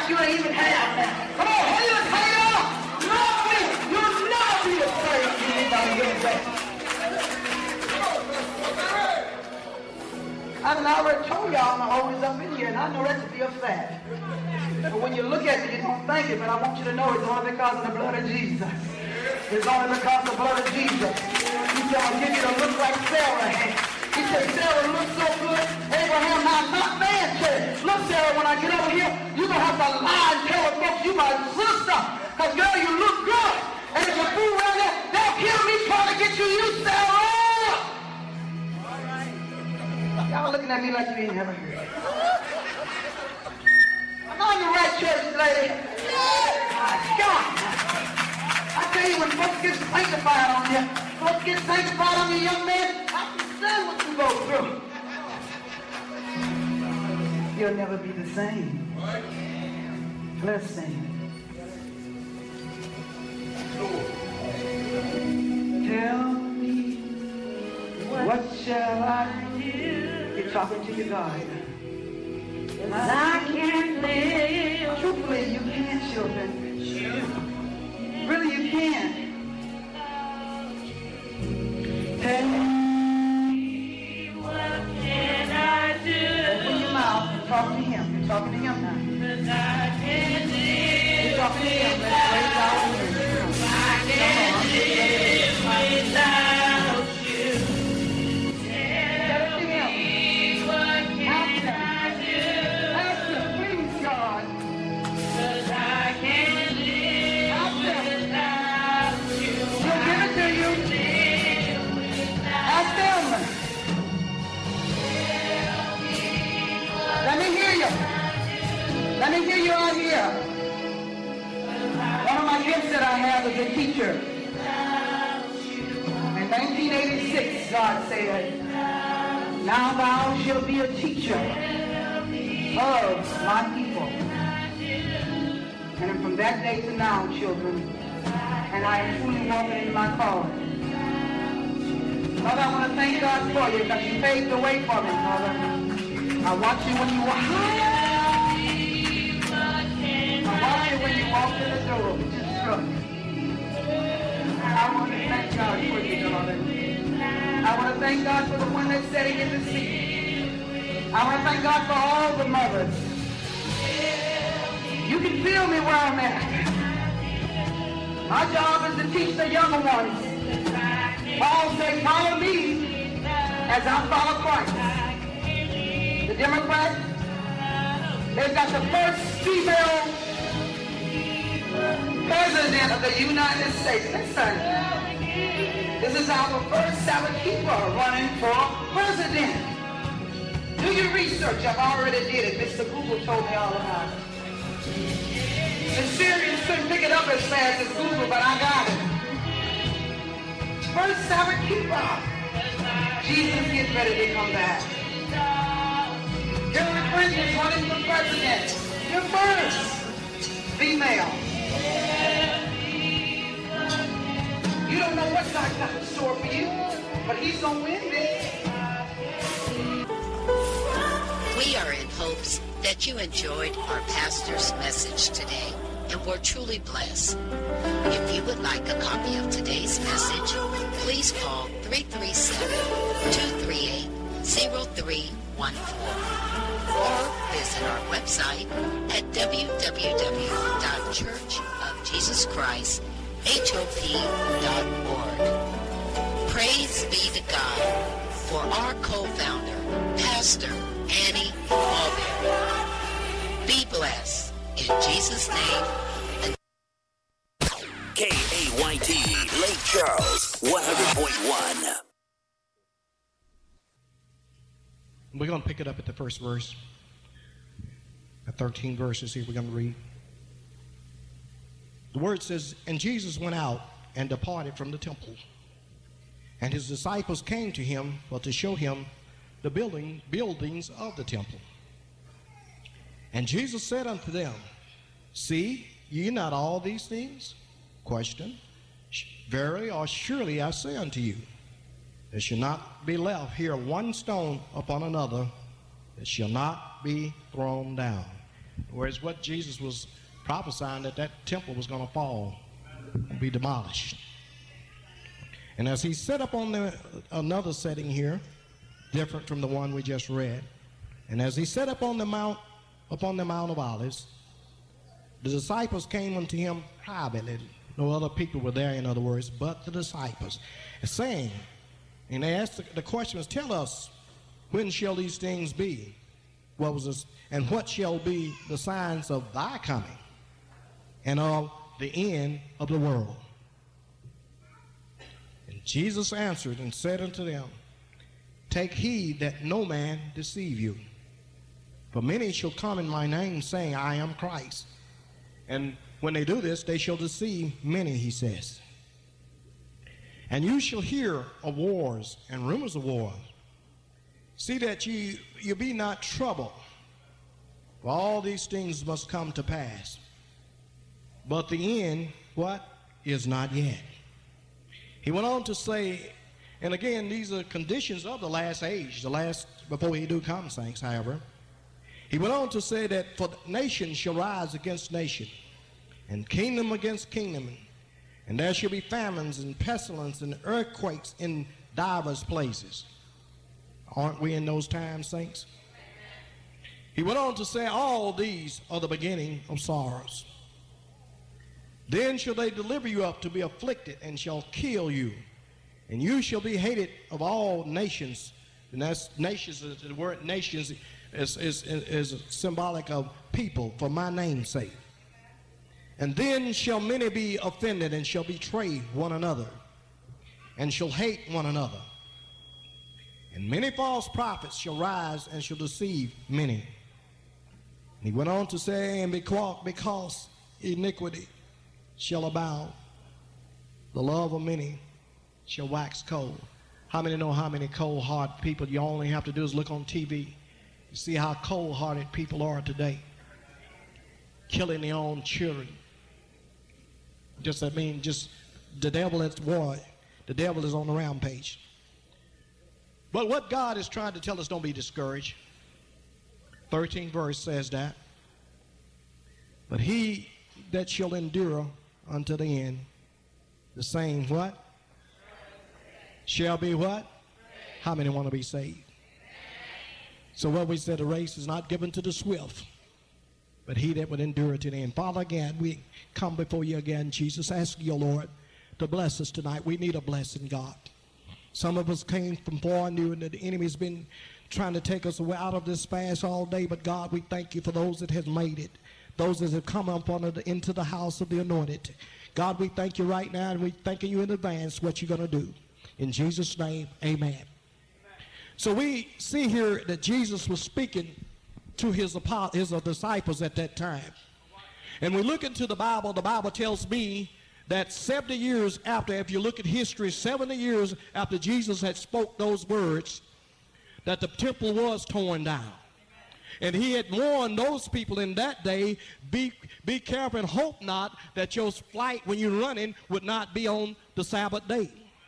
like you ain't even have now. Come on, haters, hater! Love me! You'll never be the same if anybody does that. I done already told y'all my oldest up in here, and I know that to be a fact. But when you look at it, you don't think it, but I want you to know it's only because of the blood of Jesus. It's only because of the blood of Jesus. He said, I'll give you to look like Sarah. He said, Sarah looks so good. Abraham, now not man said, look, Sarah, when I get over here, you're going to have to lie and tell the folks you my sister. Because, girl, you look good. And if you fool around there, they'll kill me trying to get you, Sarah. Y'all looking at me like you ain't never heard. I'm on the right church, lady. My God. I tell you, when folks get sanctified on you, folks get sanctified on you, young man, I understand what you go through. You'll never be the same. Let's sing. Tell me, what shall I do? You're talking to your God. I can't live. Truthfully, you can't, children. Really, you can't. Tell me, what can I do? Open your mouth and talk to him. You're talking to him now. Because I can't live. You're talking to him. Let's raise our words. I can't live without you. Tell me, what can I do? Ask him, please, God. Because I can't live without you. He'll give it to you. Ask them. Let me hear you. Let me hear you out here. One of my gifts that I have is a teacher. In 1986, God said, now thou shalt be a teacher of my people. And from that day to now, children, and I am fully walking in my calling. Mother, I want to thank God for you because you paved the way for me, Mother. I watched you when you were high. I watched you when you walked in the door with your truck. I want to thank God for you, daughter. I want to thank God for the one that's sitting in the seat. I want to thank God for all the mothers. You can feel me where I'm at. My job is to teach the younger ones. Paul said, follow me as I follow Christ. The Democrats, they've got the first female president of the United States. Listen, this is our first Sabbath keeper running for president. Do your research. I've already did it. Mr. Google told me all about it. The Syrians couldn't pick it up as fast as Google, but I got it. First Sabbath keeper. Jesus gets ready to come back. Hillary Clinton is running for president. Your first female. You don't know what God got in store for you, but he's going to win this. We are in hopes that you enjoyed our pastor's message today and were truly blessed. If you would like a copy of today's message, please call 337-238-0314 or visit our website at www.churchofjesuschristhop.org. Praise be to God for our co-founder, Pastor Annie Mulberry. Be blessed. In Jesus' name. KAYT, Lake Charles, 100.1. We're going to pick it up at the first verse. 13 verses here we're going to read. The word says, and Jesus went out and departed from the temple. And his disciples came to him to show him the buildings of the temple. And Jesus said unto them, see ye not all these things? Question. Verily or surely I say unto you, there shall not be left here one stone upon another that shall not be thrown down. Whereas what Jesus was prophesying, that temple was going to fall and be demolished. And as he set up on another setting here, different from the one we just read, and as he set up on the mount, upon the Mount of Olives, the disciples came unto him privately. No other people were there, in other words, but the disciples, saying, and they asked the question was, tell us, when shall these things be? What was this? And what shall be the signs of thy coming and of the end of the world? And Jesus answered and said unto them, take heed that no man deceive you. For many shall come in my name, saying, I am Christ. And when they do this, they shall deceive many, he says. And you shall hear of wars and rumors of wars. See that you be not troubled, for all these things must come to pass. But the end, what? Is not yet. He went on to say, and again, these are conditions of the last age, the last, before he do come, saints, however. He went on to say that for nation shall rise against nation, and kingdom against kingdom, and there shall be famines and pestilence and earthquakes in divers places. Aren't we in those times, saints? He went on to say, all these are the beginning of sorrows. Then shall they deliver you up to be afflicted, and shall kill you, and you shall be hated of all nations. And that's nations, the word nations is symbolic of people for my name's sake. And then shall many be offended, and shall betray one another, and shall hate one another. And many false prophets shall rise and shall deceive many. And he went on to say, and because iniquity shall abound, the love of many shall wax cold. How many know how many cold-hearted people? You only have to do is look on TV. You see how cold-hearted people are today. Killing their own children. Just the devil is war. The devil is on the rampage. But what God is trying to tell us, don't be discouraged. 13th verse says that. But he that shall endure unto the end, the same what? Shall be what? How many want to be saved? So what we said, the race is not given to the swift, but he that would endure to the end. Father, again, we come before you again, Jesus, asking you, Lord, to bless us tonight. We need a blessing, God. Some of us came from far and near, and the enemy's been trying to take us away out of this fast all day. But God, we thank you for those that have made it, those that have come up into the house of the anointed. God, we thank you right now, and we thanking you in advance what you're going to do. In Jesus' name, amen. So we see here that Jesus was speaking to his disciples at that time. And we look into the Bible tells me that 70 years after, if you look at history, 70 years after Jesus had spoke those words, that the temple was torn down. And he had warned those people in that day, be careful and hope not that your flight when you're running would not be on the Sabbath day.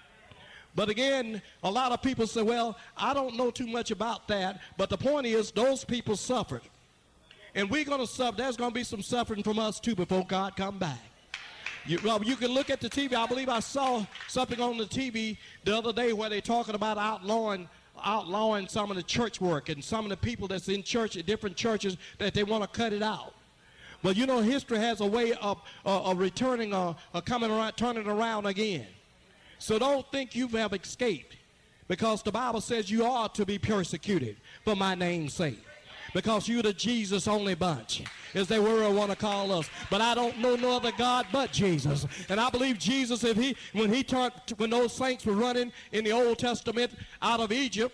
But again, a lot of people say, well, I don't know too much about that. But the point is, those people suffered. And we're going to suffer. There's going to be some suffering from us too before God come back. You can look at the TV. I believe I saw something on the TV the other day where they're talking about outlawing some of the church work and some of the people that's in church at different churches that they want to cut it out. But you know, history has a way of returning, coming around, turning around again. So don't think you have escaped, because the Bible says you are to be persecuted for my name's sake. Because you're the Jesus only bunch, as they were want to call us. But I don't know no other God but Jesus. And I believe Jesus, when those saints were running in the Old Testament out of Egypt,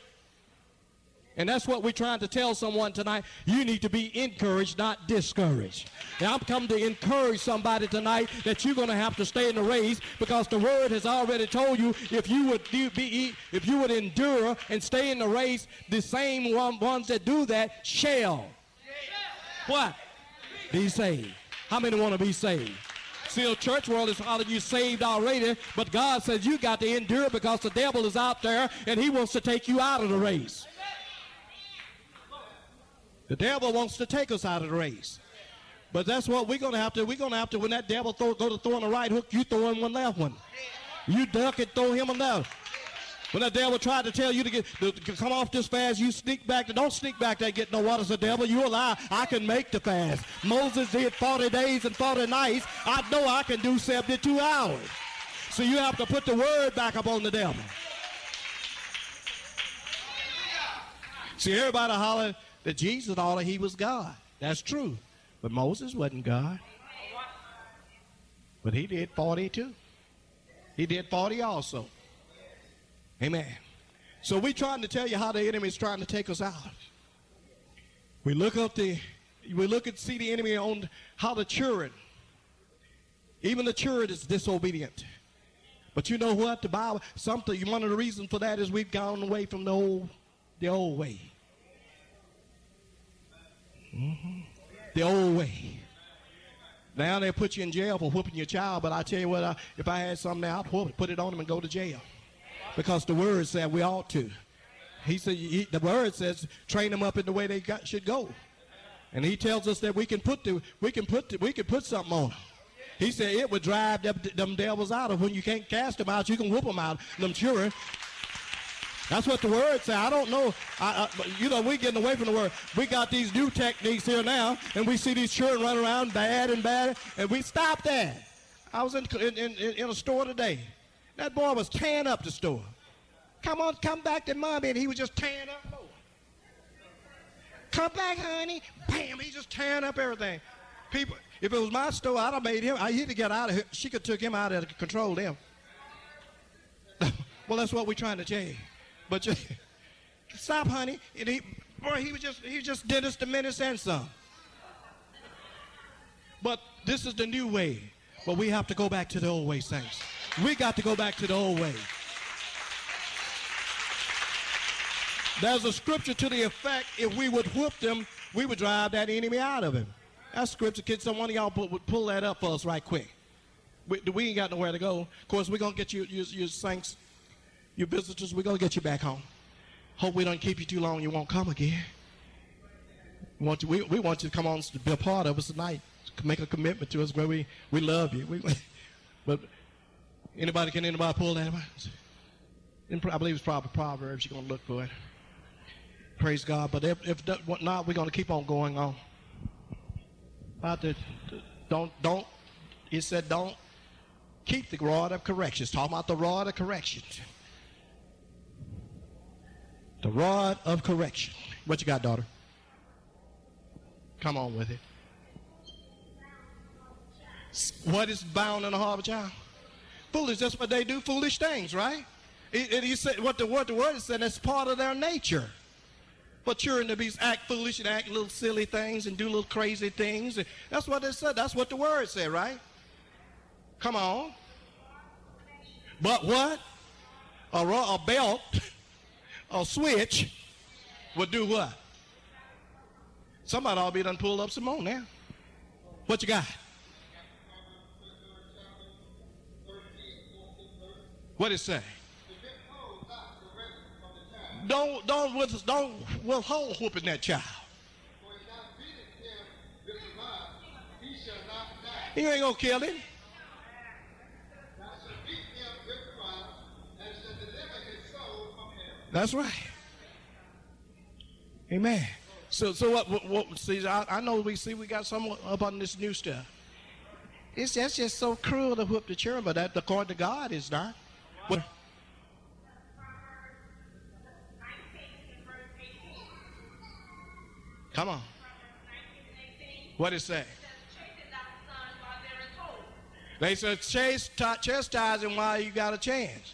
and that's what we're trying to tell someone tonight. You need to be encouraged, not discouraged. And I'm come to encourage somebody tonight that you're going to have to stay in the race, because the Word has already told you if you would endure and stay in the race, the same ones that do that shall what? Be saved. How many want to be saved? See, the church world is hollering you saved already, but God says you got to endure, because the devil is out there and he wants to take you out of the race. The devil wants to take us out of the race. But that's what we're going to have to. We're going to have to, when that devil go to throwing a right hook, you throw him one left one. You duck it, throw him another. When that devil tried to tell you to come off this fast, you sneak back. Don't sneak back there and get no water. The devil, you a lie. I can make the fast. Moses did 40 days and 40 nights. I know I can do 72 hours. So you have to put the word back up on the devil. See, everybody hollered that Jesus thought he was God. That's true. But Moses wasn't God. But he did 40 too. He did 40 also. Amen. So we're trying to tell you how the enemy is trying to take us out. We look and see the enemy on how the children, even the children is disobedient. But you know what? The Bible, one of the reasons for that is we've gone away from the old way. The old way. Now they put you in jail for whooping your child, but I tell you what, if I had something now, I'd put it on them and go to jail. Because the word said we ought to. He said the word says train them up in the way they should go, and he tells us that we can put something on them. He said it would drive them devils out. Of when you can't cast them out, you can whoop them out. Them children. That's what the word said. I don't know. We're getting away from the word. We got these new techniques here now, and we see these children running around bad, and we stop that. I was in a store today. That boy was tearing up the store. Come back to mommy, and he was just tearing up more. Come back, honey. Bam, he's just tearing up everything. People, if it was my store, I'd have made him. I had to get out of here. She could have took him out of control them. Well, that's what we're trying to tell you. But stop, honey. And he was just Dennis the Menace and some. But this is the new way. But we have to go back to the old way, saints. We got to go back to the old way. There's a scripture to the effect, if we would whoop them, we would drive that enemy out of him. That scripture, can someone of y'all pull that up for us right quick? We ain't got nowhere to go. Of course, we're going to get you saints, you visitors, we're going to get you back home. Hope we don't keep you too long, you won't come again. We want you to come on to be a part of us tonight. Make a commitment to us where we love you. But can anybody pull that up? I believe it's probably Proverbs. You're going to look for it. Praise God. But if not, we're going to keep on going on. It said don't keep the rod of correction. It's talking about the rod of correction. The rod of correction. What you got, daughter? Come on with it. What is bound in the heart of a child? Foolish, that's what they do, foolish things, right? He said what the word said, that's part of their nature. For children to act foolish and act little silly things and do little crazy things. That's what it said. That's what the word said, right? Come on. But what? A belt, a switch would do what? Somebody ought to be done pulled up some more now. What you got? What it say? Don't withhold whooping that child. He ain't gonna kill him. That's right. Amen. So what see, I know we got some up on this new stuff. That's just so cruel to whoop the children, but that according to God is not. What? Come on. What did it say? They said chastise him while you got a chance.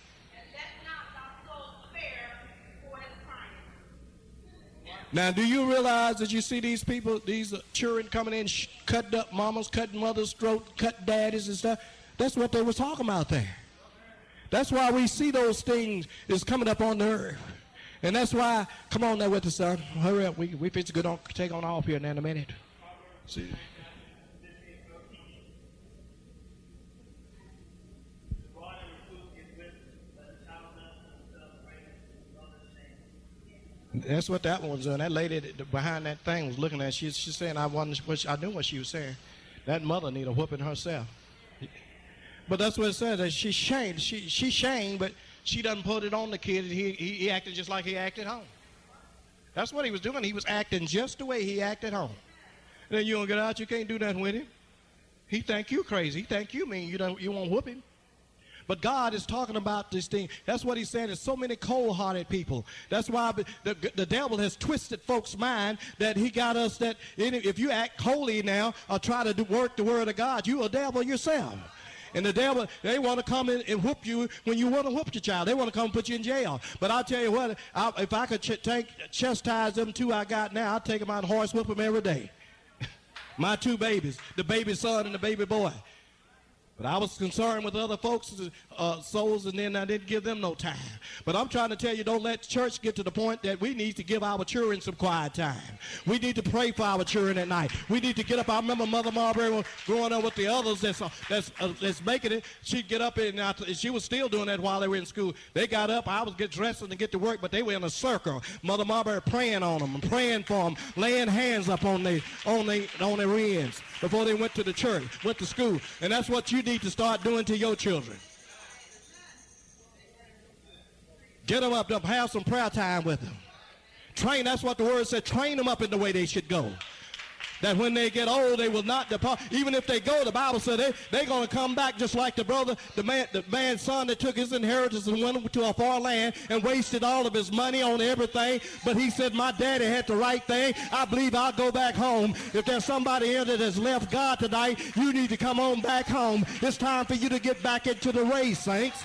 Now, do you realize that you see these people, these children coming in, cutting up mamas, cutting mothers' throat, cutting daddies and stuff? That's what they were talking about there. That's why we see those things is coming up on the earth. And that's why, come on there with us, son. Hurry up. We fit to go take on off here in a minute. See. That's what that one was doing. That lady behind that thing was looking at. She's saying, I knew what she was saying. That mother need a whooping herself. But that's what it says. That she shamed. She shamed, but she doesn't put it on the kid. He acted just like he acted home. That's what he was doing. He was acting just the way he acted home. And then you don't get out. You can't do nothing with him. He think you crazy. He think you mean. You won't whoop him. But God is talking about this thing. That's what he's saying. There's so many cold-hearted people. That's why the devil has twisted folks' mind that he got us that if you act holy now or try to work the word of God, you a devil yourself. And the devil, they want to come in and whoop you when you want to whoop your child. They want to come and put you in jail. But I'll tell you what, if I could chastise them two I got now, I'd take them out and horse whip them every day. My two babies, the baby son and the baby boy. But I was concerned with other folks' souls, and then I didn't give them no time. But I'm trying to tell you, don't let church get to the point that we need to give our children some quiet time. We need to pray for our children at night. We need to get up. I remember Mother Marbury growing up with the others that's making it. She'd get up, and she was still doing that while they were in school. They got up. I was get dressed and get to work, but they were in a circle. Mother Marbury praying on them and praying for them, laying hands up on their ends before they went to the church, went to school. And that's what you need to start doing to your children. Get them up, have some prayer time with them. Train, that's what the word said, train them up in the way they should go. That when they get old, they will not depart. Even if they go, the Bible said they're going to come back just like the man's son that took his inheritance and went to a far land and wasted all of his money on everything. But he said, my daddy had the right thing. I believe I'll go back home. If there's somebody here that has left God tonight, you need to come on back home. It's time for you to get back into the race, saints.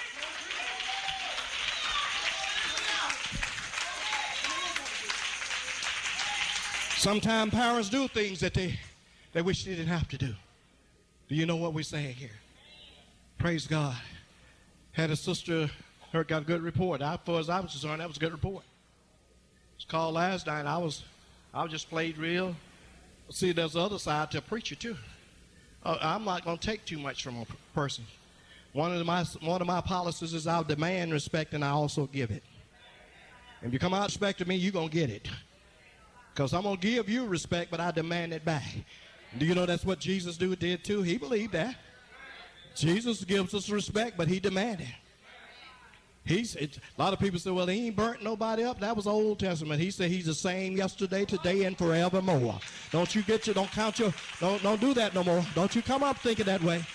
Sometimes parents do things that they wish they didn't have to do. Do you know what we're saying here? Praise God. Had a sister, got a good report. As far as I was concerned, that was a good report. It was called last night. I was just played real. See, there's the other side to a preacher too. I'm not going to take too much from a person. One of my policies is I'll demand respect and I also give it. If you come out expecting me, you're going to get it. Because I'm going to give you respect, but I demand it back. Do you know that's what Jesus did too? He believed that. Jesus gives us respect, but he demanded. A lot of people say, well, he ain't burnt nobody up. That was Old Testament. He said he's the same yesterday, today, and forevermore. Don't do that no more. Don't you come up thinking that way.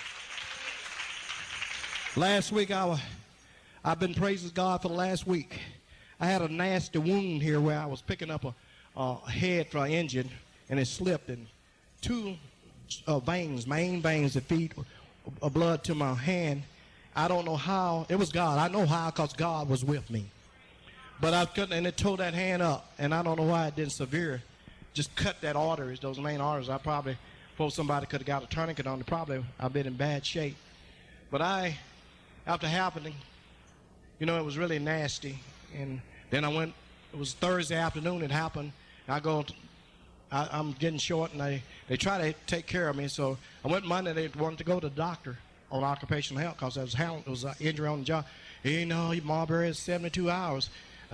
Last week, I've been praising God for the last week. I had a nasty wound here where I was picking up a head for an engine, and it slipped, and two main veins that feed blood to my hand. I don't know how. It was God. I know how, because God was with me. But I couldn't, and it tore that hand up, and I don't know why it didn't severe. Just cut that arteries, those main arteries. I probably, before somebody could have got a tourniquet on it, probably I've been in bad shape. But after happening, it was really nasty. And then I went, it was Thursday afternoon it happened. I'm getting short, and they try to take care of me. So I went Monday. They wanted to go to the doctor on occupational health because it was an injury on the job. Marbury is 72 hours.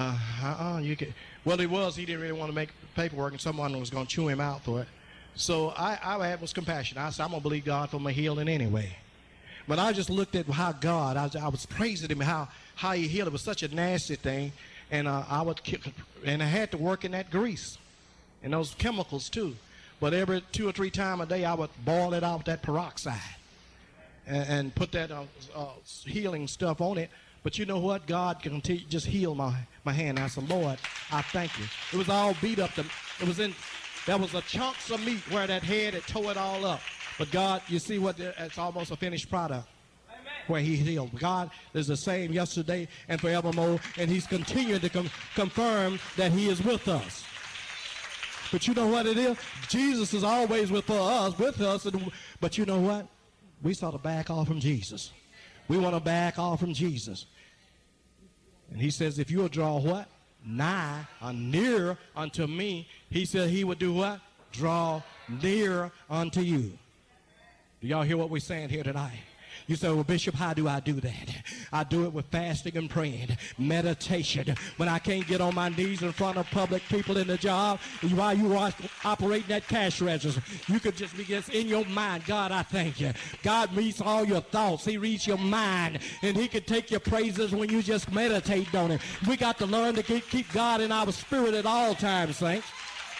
Well, he didn't really want to make paperwork, and someone was going to chew him out for it. So I was compassionate. I said, I'm going to believe God for my healing anyway. But I just looked at how God, I was praising him, how he healed. It was such a nasty thing. And I had to work in that grease and those chemicals too. But every 2 or 3 times a day, I would boil it out with that peroxide and put that healing stuff on it. But you know what? God can just heal my hand. I said, Lord, I thank you. It was all beat up. There was a chunks of meat where that head had tore it all up. But God, you see what? It's almost a finished product. Where he healed. God is the same yesterday and forevermore, and he's continuing to confirm that he is with us. But you know what it is? Jesus is always with us, but you know what? We sort of back off from Jesus. We want to back off from Jesus. And he says, if you'll draw what? Nigh or near unto me, he said he would do what? Draw near unto you. Do y'all hear what we're saying here tonight? You say, well, Bishop, how do I do that? I do it with fasting and praying, meditation. When I can't get on my knees in front of public people in the job, while you are operating that cash register, you could just begin in your mind, God, I thank you. God reads all your thoughts. He reads your mind, and he can take your praises when you just meditate on it. We got to learn to keep God in our spirit at all times, saints.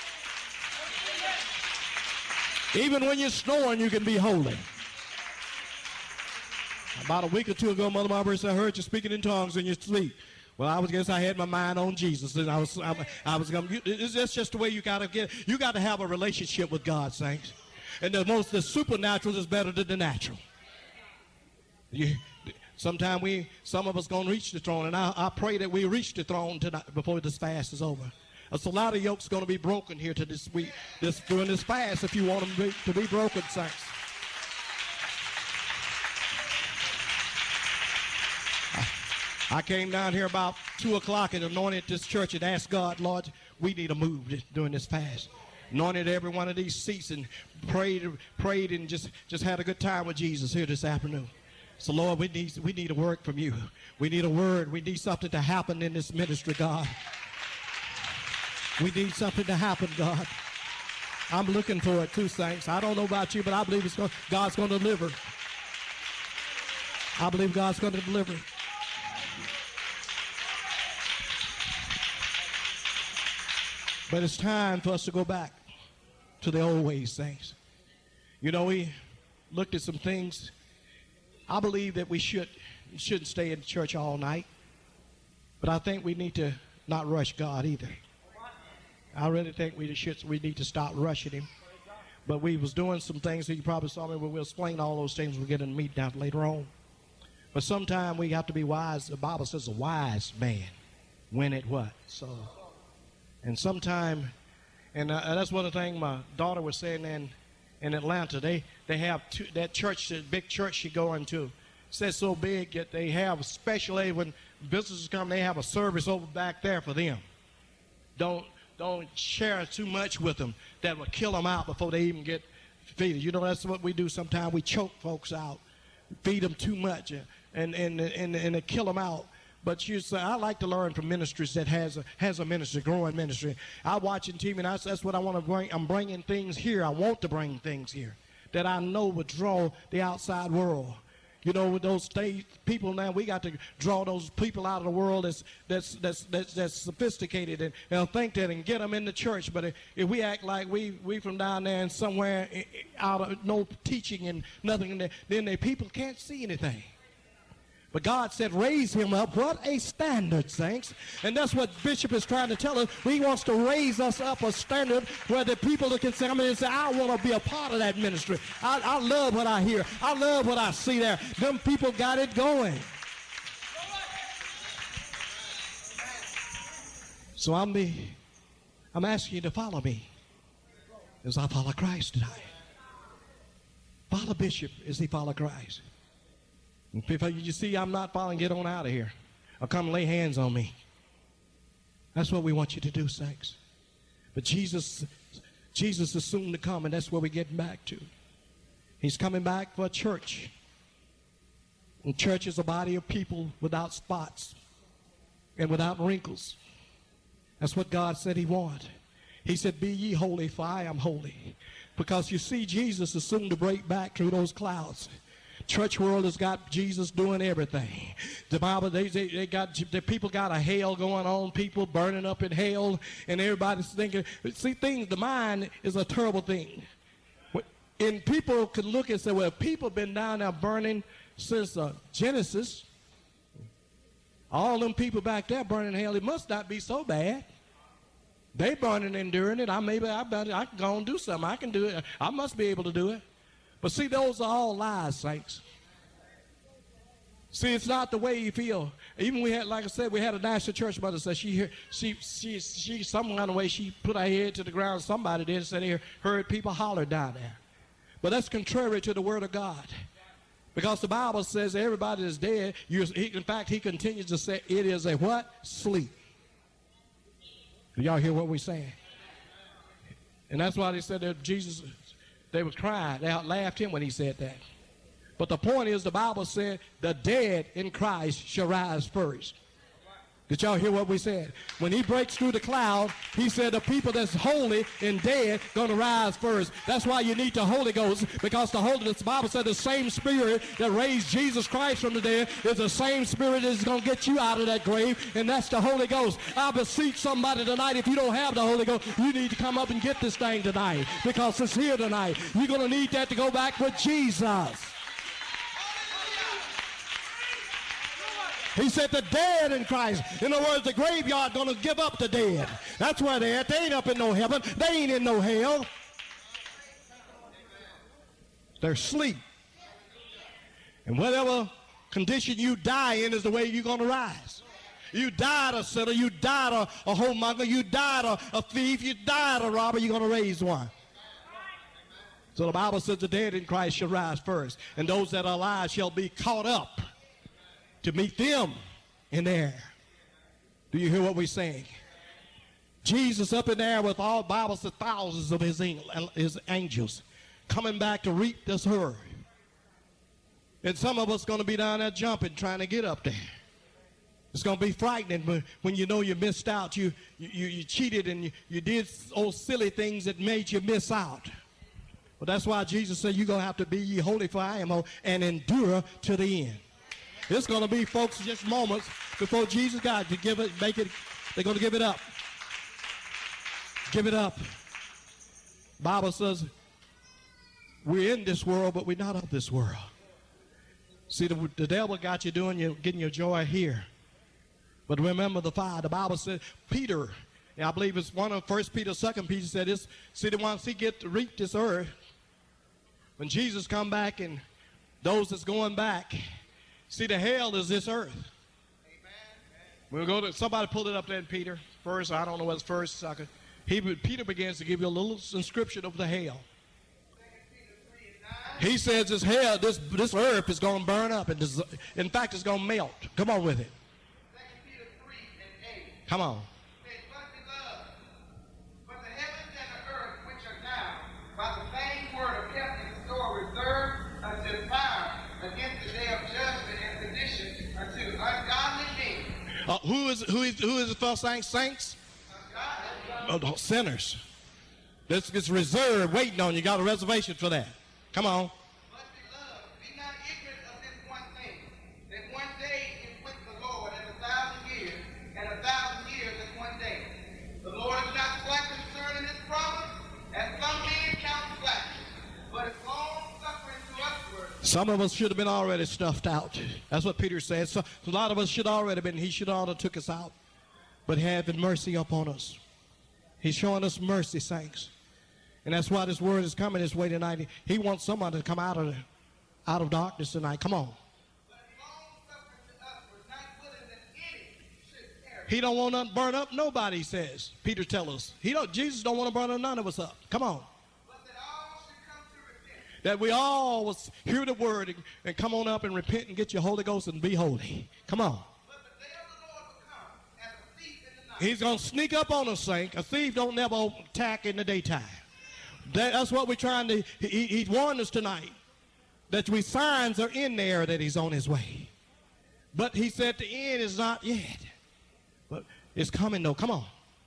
Even when you're snoring, you can be holy. About a week or two ago, Mother Margaret said, I heard you speaking in tongues in your sleep. Well, I had my mind on Jesus, and I was going. It's just the way you got to get. You got to have a relationship with God, saints. And the supernatural is better than the natural. Some of us going to reach the throne, and I pray that we reach the throne tonight before this fast is over. There's a lot of yokes going to be broken here this week, during this fast, if you want them to be broken, saints. I came down here about 2 o'clock and anointed this church and asked God, Lord, we need a move during this fast. Anointed every one of these seats and prayed and just had a good time with Jesus here this afternoon. So, Lord, we need a word from you. We need a word. We need something to happen in this ministry, God. We need something to happen, God. I'm looking for it too, saints. I don't know about you, but I believe God's going to deliver. I believe God's going to deliver. But it's time for us to go back to the old ways, saints. You know, we looked at some things. I believe that we shouldn't stay in church all night. But I think we need to not rush God either. I really think we need to stop rushing him. But we was doing some things that you probably saw me, but we'll explain all those things when we get in the meeting out later on. But sometime we have to be wise. The Bible says a wise man winneth what? So, and sometime, and that's one of the things my daughter was saying in Atlanta. They have that church, the big church she going to. Says so big that they have especially when visitors come, they have a service over back there for them. Don't share too much with them that will kill them out before they even get feeded. You know, that's what we do sometimes. We choke folks out, feed them too much, and kill them out. But you say, I like to learn from ministries that has a ministry, growing ministry. I watch in TV, and that's what I want to bring. I'm bringing things here. I want to bring things here that I know would draw the outside world. You know, with those people now, we got to draw those people out of the world that's sophisticated and think that and get them in the church. But if we act like we from down there and somewhere out of no teaching and nothing, then the people can't see anything. But God said, raise him up. What a standard, saints. And that's what Bishop is trying to tell us. He wants to raise us up a standard where the people can say, I want to be a part of that ministry. I love what I hear. I love what I see there. Them people got it going. So I'm asking you to follow me as I follow Christ tonight. Follow Bishop as he follows Christ. If you see I'm not following, get on out of here. Or come lay hands on me. That's what we want you to do, saints. But Jesus is soon to come, and that's where we're getting back to. He's coming back for a church. And church is a body of people without spots and without wrinkles. That's what God said he wanted. He said, be ye holy, for I am holy. Because you see, Jesus is soon to break back through those clouds. Church world has got Jesus doing everything. The Bible, the people got a hell going on, people burning up in hell, and everybody's thinking, see, the mind is a terrible thing. And people can look and say, well, people been down there burning since Genesis. All them people back there burning hell, it must not be so bad. They burning and enduring it. I can go and do something. I can do it. I must be able to do it. But see, those are all lies, saints. See, it's not the way you feel. Even we had, like I said, we had a national church mother say she some kind of way she put her head to the ground. Somebody did and said he heard people holler down there. But that's contrary to the word of God. Because the Bible says everybody is dead. In fact, he continues to say it is a what? Sleep. Do y'all hear what we're saying? And that's why they said that Jesus, they were crying. They laughed him when he said that. But the point is, the Bible said the dead in Christ shall rise first. Did y'all hear what we said? When he breaks through the cloud, he said the people that's holy and dead going to rise first. That's why you need the Holy Ghost, because the Bible said the same spirit that raised Jesus Christ from the dead is the same spirit that's going to get you out of that grave, and that's the Holy Ghost. I beseech somebody tonight, if you don't have the Holy Ghost, you need to come up and get this thing tonight, because it's here tonight. You're going to need that to go back with Jesus. He said the dead in Christ. In other words, the graveyard going to give up the dead. That's where they're at. They ain't up in no heaven. They ain't in no hell. They're asleep. And whatever condition you die in is the way you're going to rise. You died a sinner. You died a homemonger. You died a thief. You died a robber. You're going to raise one. So the Bible says the dead in Christ shall rise first. And those that are alive shall be caught up to meet them in the air. Do you hear what we're saying? Jesus up in there with all Bible says thousands of his angels coming back to reap this herd. And some of us going to be down there jumping, trying to get up there. It's going to be frightening when you know you missed out. You cheated and you did old silly things that made you miss out. But that's why Jesus said you're going to have to be ye holy, for I am holy, and endure to the end. It's going to be, folks, just moments before Jesus God to give it, make it. They're going to give it up. Give it up. Bible says we're in this world, but we're not of this world. See, the devil got you getting your joy here. But remember the fire. The Bible said Peter, and I believe it's 1 Peter, 2 Peter said this. See, once he get to reap this earth, when Jesus come back and those that's going back. See, the hell is this earth. Amen. We'll go to, somebody pull it up there in Peter. First, I don't know what's first. Peter begins to give you a little inscription of the hell. He says this hell, this earth is going to burn up. And in fact, it's going to melt. Come on with it. Come on. But the heavens and the earth, which are now, by the same word are kept in store, reserved unto fire against the day of judgment and condition unto ungodly men. Who is the first saints? Sinners. It's reserved, waiting on you. Got a reservation for that. Come on. But beloved, be not ignorant of this one thing, that one day is with the Lord as 1,000 years, and 1,000 years as one day. The Lord is not slack concerning his promise, as some men count slackness, but is long suffering to usward. Some of us should have been already stuffed out. That's what Peter said. So a lot of us should already been. He should have took us out, but having mercy upon us. He's showing us mercy, saints. And that's why this word is coming this way tonight. He wants someone to come out of darkness tonight. Come on. He don't want to burn up nobody, he says. Peter tells us. Jesus don't want to burn none of us up. Come on. That we all will hear the word and come on up and repent and get your Holy Ghost and be holy. Come on. He's going to sneak up on us, saint. A thief don't never attack in the daytime. That's what we're trying to, he warned us tonight, that signs are in there that he's on his way. But he said the end is not yet. But it's coming though. Come on.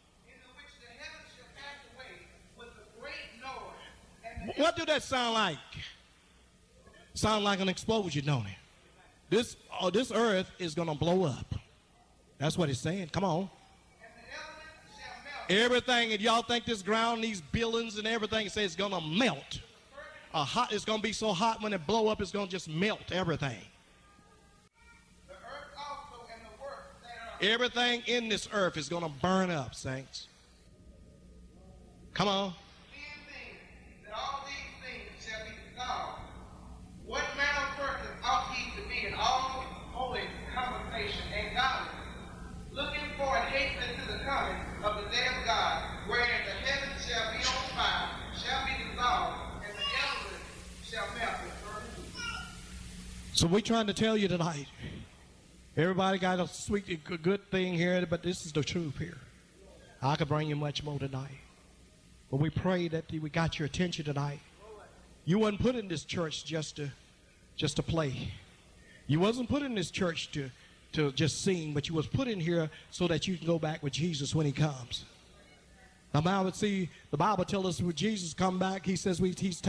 What do that sound like? Sound like an explosion, don't it? This earth is going to blow up. That's what it's saying. Come on. Everything, and y'all think this ground, these buildings and everything, it says it's going to melt. It's going to be so hot when it blow up, it's going to just melt everything. The earth also and the works thereof. Everything in this earth is going to burn up, saints. Come on. That all these things shall be dissolved. What manner of person ought ye to be in all holy conversation and godliness, looking for and hastening to the coming of the day of God, wherein the heavens shall be on fire, shall be dissolved, and the elements shall melt with burning heat. So we're trying to tell you tonight, everybody got a sweet, good thing here, but this is the truth here. I could bring you much more tonight. But we pray that we got your attention tonight. You wasn't put in this church just just to play. You wasn't put in this church to just sing, but you was put in here so that you can go back with Jesus when he comes. The Bible tells us when Jesus come back, he says he's